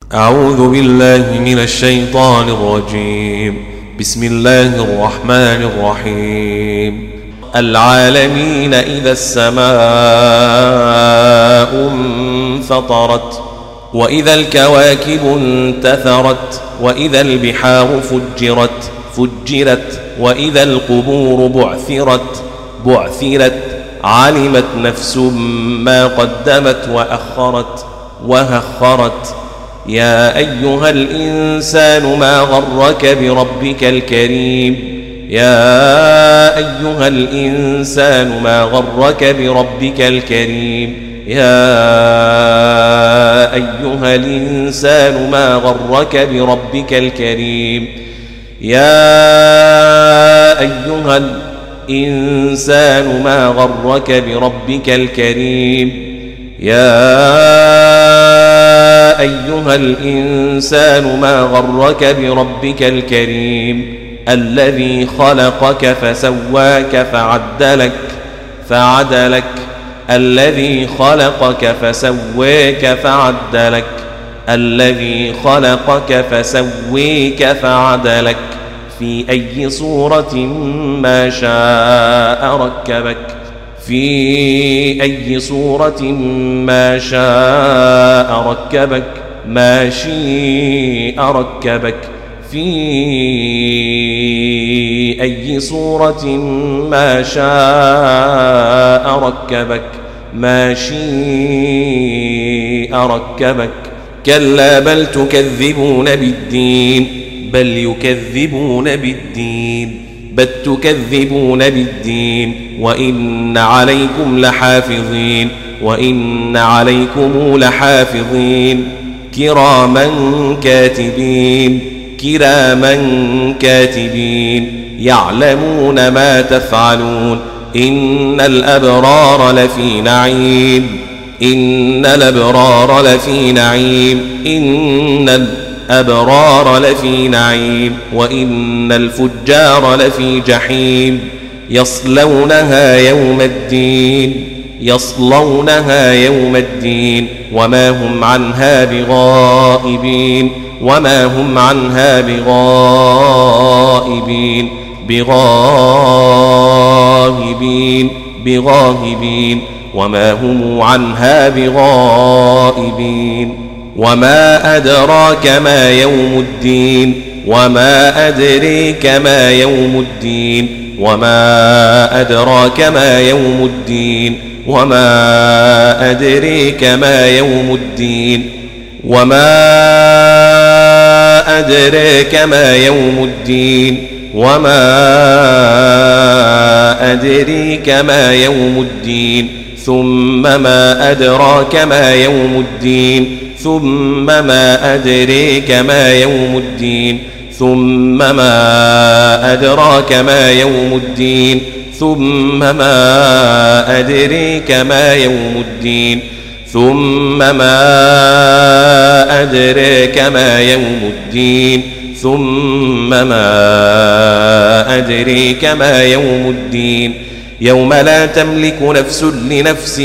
أعوذ بالله من الشيطان الرجيم. بسم الله الرحمن الرحيم. العالمين إذا السماء انفطرت وإذا الكواكب انتثرت وإذا البحار فجرت وإذا القبور بعثرت علمت نفس ما قدمت وأخرت يا أيها الإنسان ما غرك بربك الكريم يا أيها الإنسان ما غرك بربك الكريم يا أيها الإنسان ما غرك بربك الكريم يا أيها الإنسان ما غرك بربك الكريم يا أيها الإنسان ما غرك بربك الكريم الذي خلقك فسواك فعدلك الذي خلقك فسواك فعدلك الذي خلقك فسويك فعدلك في أي صورة ما شاء ركبك في أي صورة ما شاء ركبك ما شيء ركبك في أي صورة ما شاء ركبك ما شيء ركبك كلا بل تكذبون بالدين بل تكذبون بالدين وإن عليكم لحافظين كراما كاتبين يعلمون ما تفعلون إن الأبرار لفي نعيم وإن الفجار لفي جحيم يصلونها يوم الدين وما هم عنها بغائبين وما أدراك ما يوم الدين وما أدريك ما يوم الدين وما أدراك ما يوم الدين وما أدريك ما يوم الدين وما أدريك ما يوم الدين وما أدريك ما يوم الدين ثم ما أدراك ما يوم الدين ثم ما أدريك ما يوم الدين ثم ما أدراك ما يوم الدين ثم ما أدريك ما يوم الدين ثم ما أدريك ما يوم الدين ثم ما أدريك ما يوم الدين يوم لا تملك نفس لنفس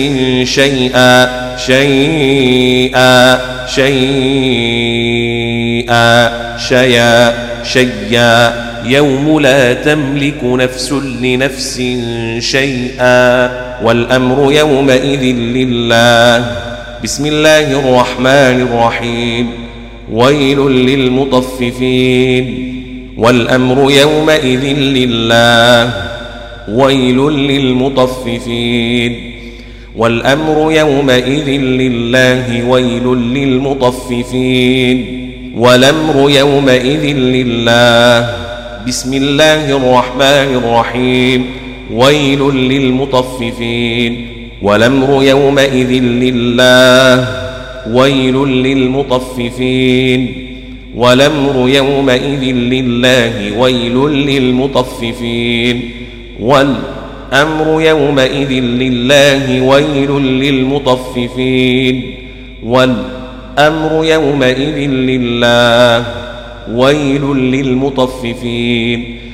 شيئا يوم لا تملك نفس لنفس شيئا والأمر يومئذ لله. بسم الله الرحمن الرحيم. ويل للمطففين. والأمر يومئذ لله. ويل للمطففين. والأمر يومئذ لله. ويل للمطففين. والأمر يومئذ لله. بسم الله الرحمن الرحيم. ويل للمطففين. والأمر يومئذ لله. ويل للمطففين. والأمر يومئذ لله. ويل للمطففين. والأمر يومئذ لله. ويل للمطففين. والأمر يومئذ لله. ويل للمطففين.